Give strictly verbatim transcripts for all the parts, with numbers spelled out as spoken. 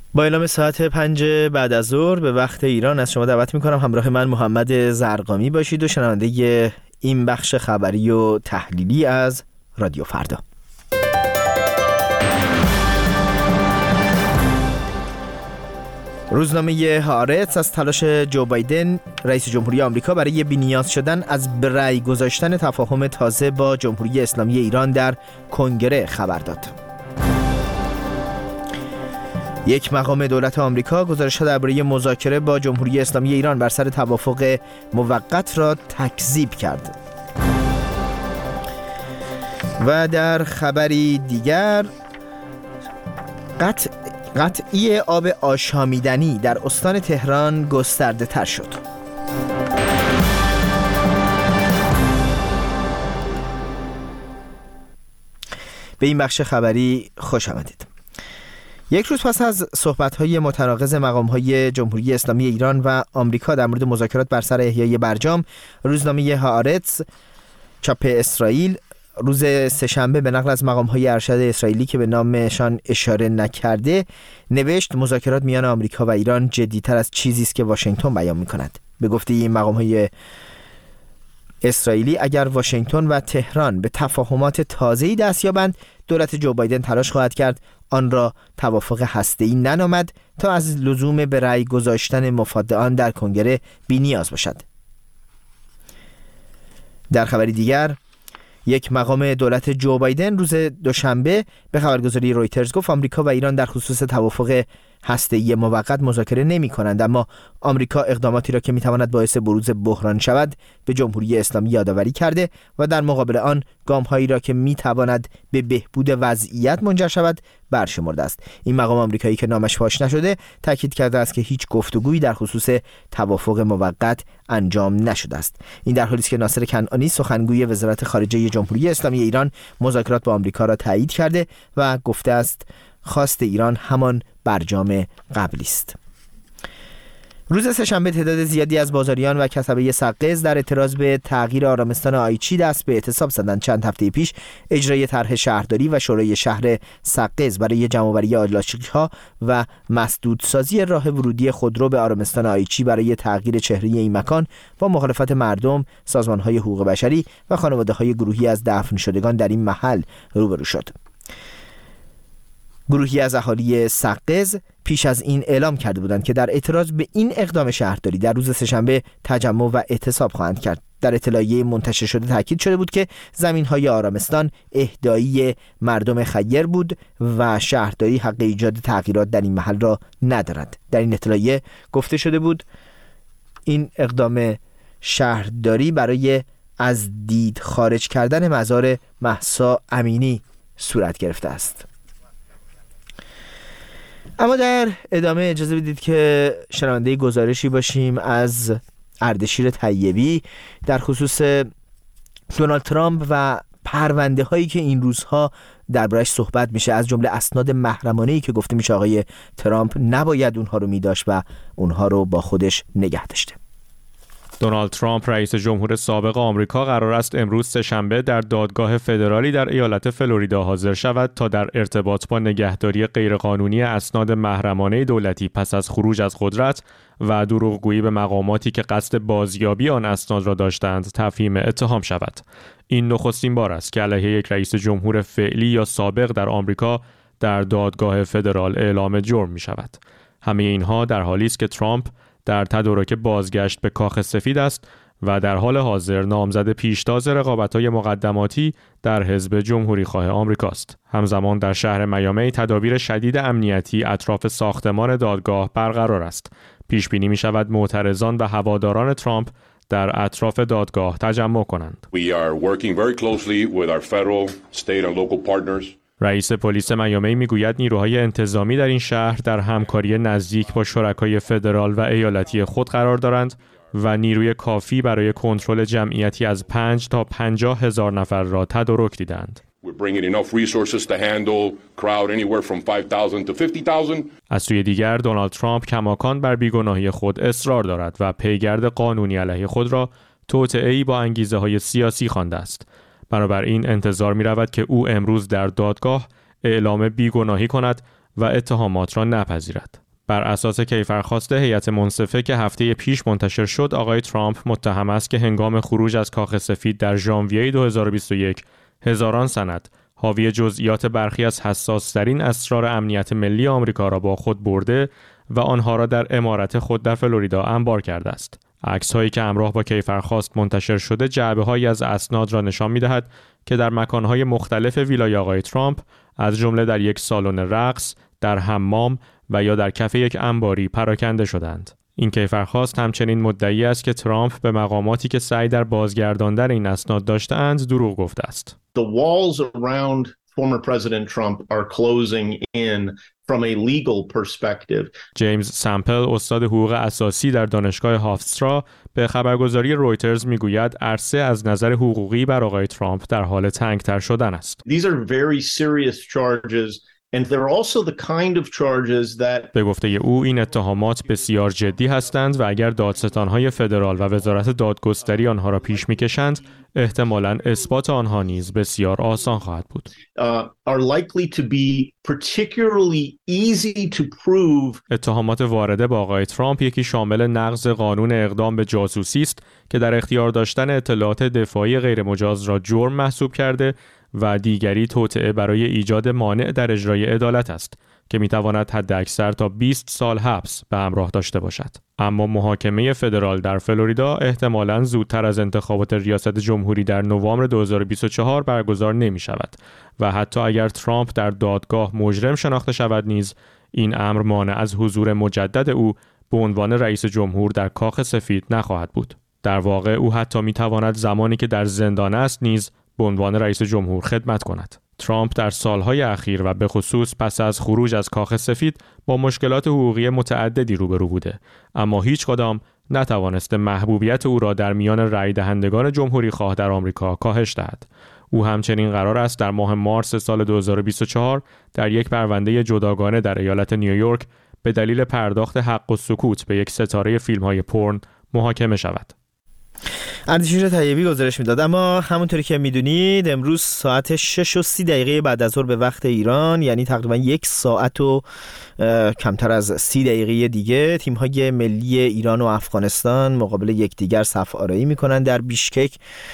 با اعلام ساعت پنج بعد از ظهر به وقت ایران از شما دعوت میکنم همراه من محمد زرقامی باشید و شنونده این بخش خبری و تحلیلی از رادیو فردا. روزنامه هارتس از تلاش جو بایدن رئیس جمهوری آمریکا برای بی‌نیاز شدن از به رأی گذاشتن تفاهم تازه با جمهوری اسلامی ایران در کنگره خبر داد. یک مقام دولت آمریکا گزارش‌ها درباره مذاکره با جمهوری اسلامی ایران بر سر توافق موقت را تکذیب کرد. و در خبری دیگر قطع قطعی آب آشامیدنی در استان تهران گسترده تر شد. به این بخش خبری خوش آمدید. یک روز پس از صحبت‌های متناقض مقام‌های جمهوری اسلامی ایران و آمریکا در مورد مذاکرات بر سر احیای برجام، روزنامه هارتس چاپ اسرائیل روز سه‌شنبه به نقل از مقام‌های ارشد اسرائیلی که به نامشان اشاره نکرده نوشت مذاکرات میان آمریکا و ایران جدی‌تر از چیزی است که واشنگتن بیان می‌کند. به گفته این مقام‌های اسرائیلی اگر واشنگتن و تهران به تفاهمات تازه‌ای دست یابند، دولت جو بایدن تلاش خواهد کرد آن را توافق هسته‌ای ننامد تا از لزوم به رأی گذاشتن مفاد آن در کنگره بی‌نیاز باشد. در خبری دیگر یک مقام دولت جو بایدن روز دوشنبه به خبرگزاری رویترز گفت آمریکا و ایران در خصوص توافق هسته‌ای موقت مذاکره نمی‌کنند، اما آمریکا اقداماتی را که می‌تواند باعث بروز بحران شود به جمهوری اسلامی یادآوری کرده و در مقابل آن گام‌هایی را که می‌تواند به بهبود وضعیت منجر شود برشمرده است. این مقام آمریکایی که نامش فاش نشده تاکید کرده است که هیچ گفتگویی در خصوص توافق موقت انجام نشده است. این در حالی است که ناصر کنعانی سخنگوی وزارت خارجه جمهوری اسلامی ایران مذاکرات با آمریکا را تایید کرده و گفته است خواست ایران همان برجام قبلی است. روز سه‌شنبه تعداد زیادی از بازاریان و کسبه سقز در اعتراض به تغییر آرامستان آیچی دست به اعتصاب زدند. چند هفته پیش اجرای طرح شهرداری و شورای شهر سقز برای جمع‌آوری آلاشی‌ها و مسدودسازی راه ورودی خودرو به آرامستان آیچی برای تغییر چهره این مکان با مخالفت مردم، سازمان‌های حقوق بشری و خانواده‌های گروهی از دفن شدگان در این محل روبرو شد. گروهی از اهالی سقز پیش از این اعلام کرده بودند که در اعتراض به این اقدام شهرداری در روز سه‌شنبه تجمع و اعتصاب خواهند کرد. در اطلاعیه منتشر شده تاکید شده بود که زمین‌های آرامستان اهدایی مردم خیر بود و شهرداری حق ایجاد تغییرات در این محل را ندارد. در این اطلاعیه گفته شده بود این اقدام شهرداری برای از دید خارج کردن مزار مهسا امینی صورت گرفته است. اما در ادامه اجازه بدید که شنونده گزارشی باشیم از اردشیر طیبی در خصوص دونالد ترامپ و پرونده هایی که این روزها دربارش صحبت میشه، از جمله اسناد محرمانه‌ای که گفته میشه آقای ترامپ نباید اونها رو میداشت و اونها رو با خودش نگه داشته. دونالد ترامپ رئیس جمهور سابق آمریکا قرار است امروز سه‌شنبه در دادگاه فدرالی در ایالت فلوریدا حاضر شود تا در ارتباط با نگهداری غیرقانونی اسناد محرمانه دولتی پس از خروج از قدرت و دروغگویی به مقاماتی که قصد بازیابی آن اسناد را داشتند تفهیم اتهام شود. این نخستین بار است که علیه یک رئیس جمهور فعلی یا سابق در آمریکا در دادگاه فدرال اعلام جرم می شود. همه اینها در حالی است که ترامپ در تدارک بازگشت به کاخ سفید است و در حال حاضر نامزد پیشتاز رقابت‌های مقدماتی در حزب جمهوری خواه آمریکاست. همزمان در شهر میامی تدابیر شدید امنیتی اطراف ساختمان دادگاه برقرار است. پیش بینی می‌شود معترضان و هواداران ترامپ در اطراف دادگاه تجمع کنند. We are working very closely with our federal, state and local partners. رئیس پلیس میامی میگوید نیروهای انتظامی در این شهر در همکاری نزدیک با شرکای فدرال و ایالتی خود قرار دارند و نیروی کافی برای کنترل جمعیتی از پنج تا پنجاه هزار نفر را تدارک دیدند. از سوی دیگر دونالد ترامپ کماکان بر بیگناهی خود اصرار دارد و پیگرد قانونی علیه خود را توطئه‌ای با انگیزه‌های سیاسی خوانده است. بنابراین انتظار می رود که او امروز در دادگاه اعلام بیگناهی کند و اتهامات را نپذیرد. بر اساس کیفرخواست هیئت منصفه که هفته پیش منتشر شد، آقای ترامپ متهم است که هنگام خروج از کاخ سفید در ژانویه دو هزار و بیست و یک هزاران سند حاوی جزئیات برخی از حساس‌ترین اسرار امنیت ملی آمریکا را با خود برده و آنها را در عمارت خود در فلوریدا انبار کرده است. عکس‌هایی که همراه با کیفرخواست منتشر شده جعبه‌هایی از اسناد را نشان می‌دهد که در مکان‌های مختلف ویلای آقای ترامپ از جمله در یک سالن رقص، در حمام و یا در کف یک انباری پراکنده شدند. این کیفرخواست همچنین مدعی است که ترامپ به مقاماتی که سعی در بازگرداندن این اسناد داشته‌اند دروغ گفته است. The walls around former President Trump are closing in from a legal perspective. جیمز سامپل، استاد حقوق اساسی در دانشگاه هافسترا، به خبرگزاری رویترز میگوید عرصه از نظر حقوقی بر آقای ترامپ در حال تنگ‌تر شدن است. These are very serious charges. And they're also the kind of charges that به گفته او این اتهامات بسیار جدی هستند و اگر دادستان‌های فدرال و وزارت دادگستری آنها را پیش می‌کشند، احتمالاً اثبات آنها نیز بسیار آسان خواهد بود. Uh, are likely to be particularly easy to prove. اتهامات وارده با آقای ترامپ یکی شامل نقض قانون اقدام به جاسوسی است که در اختیار داشتن اطلاعات دفاعی غیرمجاز را جرم محسوب کرده و دیگری توطئه برای ایجاد مانع در اجرای عدالت است که میتواند حداکثر تا بیست سال حبس به همراه داشته باشد. اما محاکمه فدرال در فلوریدا احتمالاً زودتر از انتخابات ریاست جمهوری در نوامبر دو هزار و بیست و چهار برگزار نمی شود و حتی اگر ترامپ در دادگاه مجرم شناخته شود نیز این امر مانع از حضور مجدد او به عنوان رئیس جمهور در کاخ سفید نخواهد بود. در واقع او حتی میتواند زمانی که در زندان است نیز به عنوان رئیس جمهور خدمت کند. ترامپ در سالهای اخیر و به خصوص پس از خروج از کاخ سفید با مشکلات حقوقی متعددی روبرو بوده، اما هیچ کدام نتوانسته محبوبیت او را در میان رای دهندگان جمهوری خواه در آمریکا کاهش دهد. او همچنین قرار است در ماه مارس سال دو هزار و بیست و چهار در یک پرونده جداگانه در ایالت نیویورک به دلیل پرداخت حق السکوت به یک ستاره فیلم‌های پورن محاکمه شود. اردشیر طیبی گزارش میداد. اما همونطوری که میدونید امروز ساعت شش و سی دقیقه بعد از ظهر به وقت ایران، یعنی تقریبا یک ساعت و کمتر از سی دقیقه دیگه، تیم‌های ملی ایران و افغانستان مقابل یکدیگر صف آرایی میکنن در بیشکک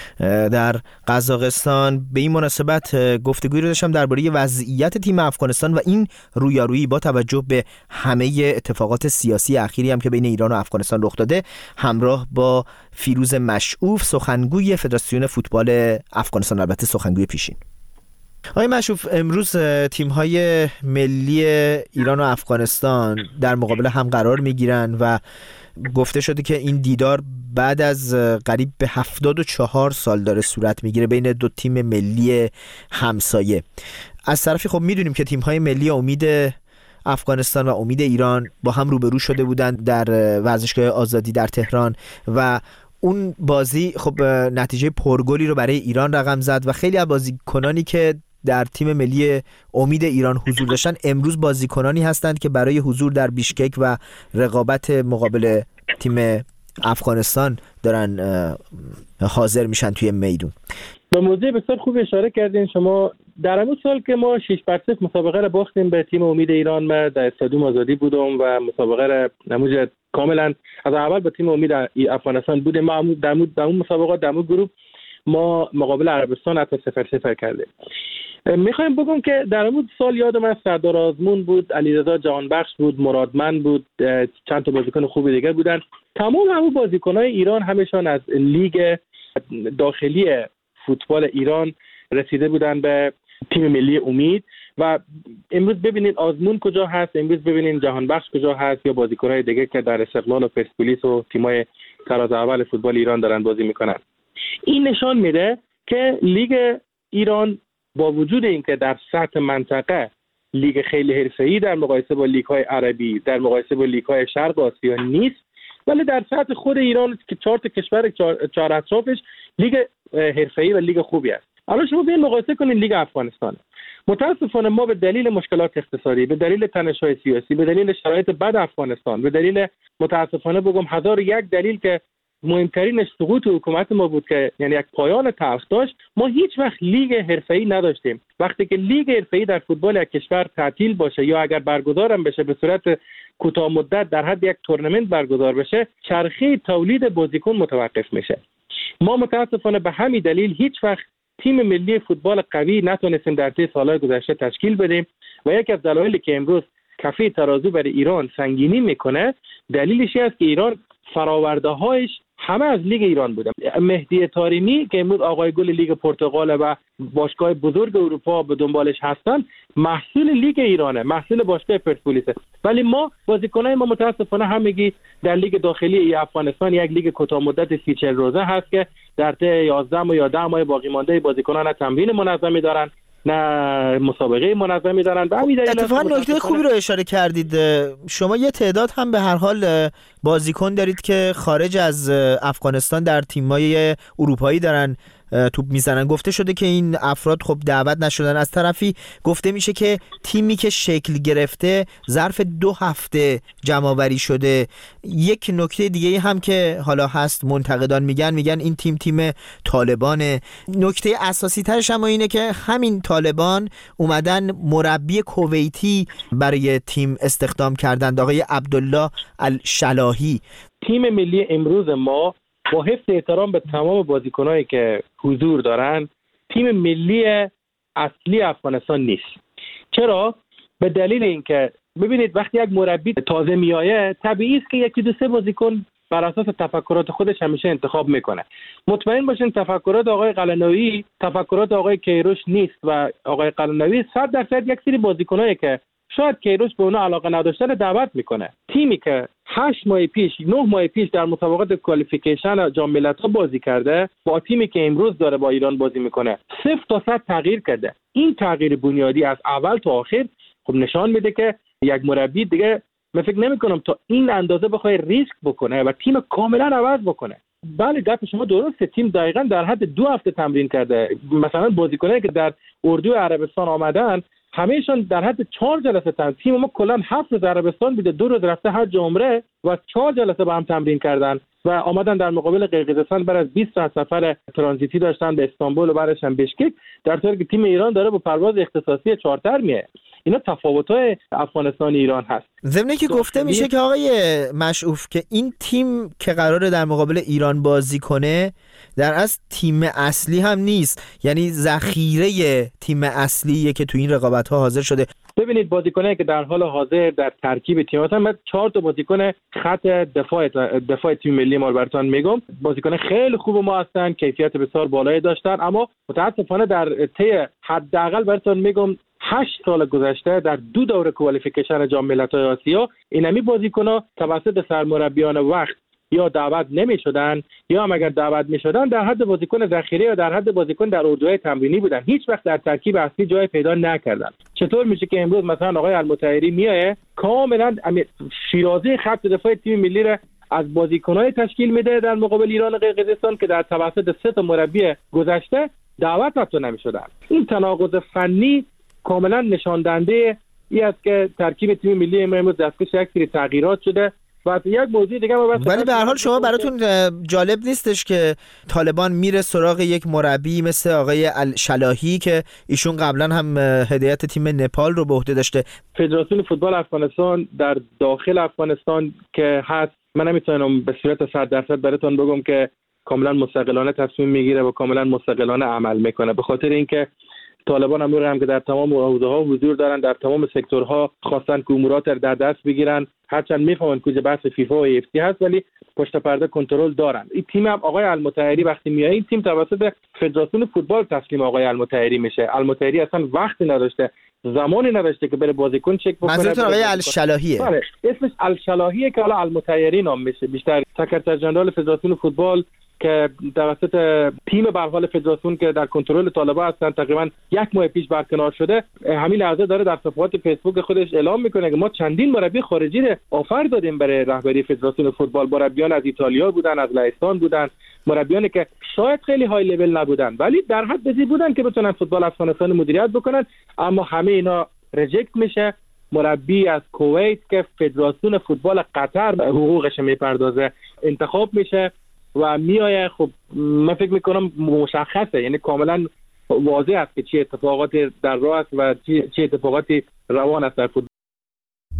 در قزاقستان. به این مناسبت گفتگویی رو داشتم درباره وضعیت تیم افغانستان و این رویارویی با توجه به همه اتفاقات سیاسی اخیری هم که بین ایران و افغانستان رخ داده، همراه با فیروز مشعوف، سخنگوی فدراسیون فوتبال افغانستان، البته سخنگوی پیشین. آقای مشعوف، امروز تیم‌های ملی ایران و افغانستان در مقابل هم قرار می‌گیرن و گفته شده که این دیدار بعد از قریب به هفتاد و چهار سال داره صورت می‌گیره بین دو تیم ملی همسایه. از طرفی خب می‌دونیم که تیم‌های ملی امید افغانستان و امید ایران با هم روبرو شده بودند در ورزشگاه آزادی در تهران و اون بازی خب نتیجه پرگلی رو برای ایران رقم زد و خیلی از بازیکنانی که در تیم ملی امید ایران حضور داشتن امروز بازیکنانی هستند که برای حضور در بیشکک و رقابت مقابل تیم افغانستان دارن حاضر میشن توی میدون. به موضوع بسیار خوب اشاره کردین شما. در همون سال که ما شش بر صفر مسابقه را باختیم به تیم امید ایران، من در استادیوم آزادی بودم و مسابقه را نموذج کاملا از اول با تیم امید افغانستان بودیم. ما در اون مسابقات در اون گروه ما مقابل عربستان حتی صفر صفر کردیم. میخوایم بگم که در اون سال یادم است سردار آزمون بود، علیرضا جهانبخش بود، مرادمند بود، چند تا بازیکن خوب دیگر بودن. تمام همون بازیکن‌های ایران همشون از لیگ داخلی فوتبال ایران رسیده بودن به تیم ملی امید و امروز ببینید آزمون کجا هست، امروز ببینید جهانبخش کجا هست یا بازیکن‌های دیگه که در استقلال و پرسپولیس و تیم‌های تراز اول فوتبال ایران دارن بازی میکنن. این نشان میده که لیگ ایران با وجود اینکه در سطح منطقه لیگ خیلی حرفه‌ای در مقایسه با لیگ‌های عربی، در مقایسه با لیگ‌های شرق آسیا نیست، ولی در سطح خود ایران که چهار تا کشور چهار اطرافش لیگ حرفه‌ای و لیگ خوبی است. حالا شما بیاین مقایسه کنید لیگ افغانستان. متاسفانه ما به دلیل مشکلات اقتصادی، به دلیل تنش‌های سیاسی، به دلیل شرایط بد افغانستان، به دلیل متاسفانه بگم هزار یک دلیل که مهمترینش سقوط حکومت ما بود که یعنی یک پایان تلخ داشت. ما هیچ وقت لیگ حرفه‌ای نداشتیم. وقتی که لیگ حرفه‌ای در فوتبال یک کشور تعطیل باشه یا اگر برگزار هم بشه به صورت کوتاه مدت در حد یک تورنمنت برگزار بشه، چرخه تولید بازیکن متوقف میشه. ما متاسفانه به همین دلیل هیچ وقت تیم ملی فوتبال قوی نتونستیم در طی سالهای گذشته تشکیل بدیم و یکی از دلایلی که امروز کفه ترازو برای ایران سنگینی میکنه دلیلش است که ایران فراورده‌هایش همه از لیگ ایران بوده. مهدی طارمی که امروز آقای گل لیگ پرتغال و باشگاه بزرگ اروپا به دنبالش هستن، محصول لیگ ایرانه، محصول باشگاه پرسپولیسه. ولی ما بازیکنای ما متاسفانه همگی در لیگ داخلی افغانستان، یک لیگ کوتاه مدت سی چهل روزه هست که در طی یازده یا ده ماه باقی مانده بازیکنان تمرین منظمی دارن، نه مسابقه منظمی دارن. به همین دلیل اتفاقا نکته خوبی رو اشاره کردید. شما یه تعداد هم به هر حال بازیکن دارید که خارج از افغانستان در تیم‌های اروپایی دارن توپ میزنن. گفته شده که این افراد خب دعوت نشدن. از طرفی گفته میشه که تیمی که شکل گرفته ظرف دو هفته جمع‌آوری شده. یک نکته دیگه هم که حالا هست، منتقدان میگن میگن این تیم تیم طالبانه. نکته اساسی ترش هم اینه که همین طالبان اومدن مربی کویتی برای تیم استخدام کردند، آقای عبدالله الشلاهی. تیم ملی امروز ما با حفظ احترام به تمام بازیکنایی که حضور دارن، تیم ملی اصلی افغانستان نیست. چرا؟ به دلیل اینکه ببینید وقتی یک مربی تازه میایه طبیعی است که یکی دو سه بازیکن بر اساس تفکرات خودش همیشه انتخاب میکنه. مطمئن باشین تفکرات آقای قلنوی تفکرات آقای کیروش نیست و آقای قلنوی صد درصد یک سری بازیکنایی که شاید کیروش به اونا علاقه نداشتن دعوت میکنه. تیمی که هشت ماه پیش نه ماه پیش در مسابقات کوالیفیکیشن جام ملت‌ها بازی کرده با تیمی که امروز داره با ایران بازی میکنه صفر تا صد تغییر کرده. این تغییر بنیادی از اول تا آخر خب نشان میده که یک مربی دیگه من فکر نمی‌کنم تا این اندازه بخواد ریسک بکنه و تیم کاملا عوض بکنه. بله گپ شما درسته، تیم دقیقاً در حد دو هفته تمرین کرده. مثلا بازیکنایی که در اردو عربستان آمدن همه‌شان در حد چهار جلسه تمرین. تیم ما کلا هفت روز عربستان بوده، دو روز رفته حج عمره و چهار جلسه با هم تمرین کردن و آمدن در مقابل قرقیزستان بعد از بیست ساعت سفر ترانزیتی داشتن به استانبول و بعدش هم بشکک، در حالی که تیم ایران داره با پرواز اختصاصی چارتر میه. اینا تفاوت‌های افغانستان ایران هست. ضمن که گفته میشه که آقای مشعوف که این تیم که قراره در مقابل ایران بازی کنه در اصل تیم اصلی هم نیست، یعنی ذخیره تیم اصلیه که تو این رقابت‌ها حاضر شده. ببینید بازیکنایی که در حال حاضر در ترکیب تیم هستن، من چهار تا بازیکن خط دفاع دفاع تیم ملی ما براتون میگم. بازیکن خیلی خوب ما هستن، کیفیت بسیار بالایی داشتن، اما متاسفانه در طی حداقل براتون میگم هشت سال گذشته در دو دوره کوالیفیکیشن جام ملت‌های آسیا اینمی بازیکن‌ها توسط سرمربیان وقت یا دعوت نمی‌شدن یا هم اگر دعوت می‌شدن در حد بازیکن ذخیره یا در حد بازیکن در اردوهای تمرینی بودن، هیچ وقت در ترکیب اصلی جای پیدا نکردن. چطور میشه که امروز مثلا آقای المطهری میایه کاملا شیرازه خط دفاع تیم ملی را از بازیکن‌های تشکیل میده در مقابل ایران و قرقیزستان که در توسط سه تا مربی گذشته دعوت حتی نمی‌شدن. این تناقض فنی کاملا نشان دهنده این است که ترکیب تیم ملی ما امروز دستگاه یک سری تغییرات شده. و یک موضوع دیگه ما ولی به هر حال شما براتون جالب نیستش که طالبان میره سراغ یک مربی مثل آقای الشلاهی که ایشون قبلا هم هدایت تیم نپال رو به عهده داشته؟ فدراسیون فوتبال افغانستان در داخل افغانستان که هست، من نمیتونم به صورت صد درصد براتون بگم که کاملا مستقلانه تصمیم میگیره و کاملا مستقلانه عمل میکنه، به خاطر اینکه طالبان امور هم که در تمام حوزه‌ها حضور دارن، در تمام سکتورها خواستن که امورات رو در دست بگیرن، هرچند میفهمن کجا بحث فیفا و اف سی هست ولی پشت پرده کنترل دارن. این تیم هم آقای المطهری وقتی میاد این تیم توسط فدراسیون فوتبال تسلیم آقای المطهری میشه. المطهری اصلا وقتی نداشته، زمانی نداشته که بره بازیکن چک بکنه. منظورتون آقای الشلاهیه؟ بله اسمش الشلاهیه که حالا المطهری نام میشه. بیشتر سکرتر ژنرال فدراسیون فوتبال که توسط تیم به حال فدراسیون که در کنترل طالبان هستن تقریبا یک ماه پیش برکنار شده، همین لحظه داره در صفحات فیسبوک خودش اعلام میکنه که ما چندین مربی خارجی رو آفر دادیم برای رهبری فدراسیون فوتبال. مربیان از ایتالیا بودن، از لهستان بودن، مربیانی که شاید خیلی های لول نبودن ولی در حد بزی بودن که بتونن فوتبال افغانستان مدیریت بکنن، اما همه اینا ریجکت میشه. مربی از کویت که فدراسیون فوتبال قطر حقوقش میپردازه انتخاب میشه. و میآید. خب من فکر میکنم مشخصه، یعنی کاملا واضح است که چه اتفاقاتی در راه است و چه اتفاقاتی روان است در فوتبال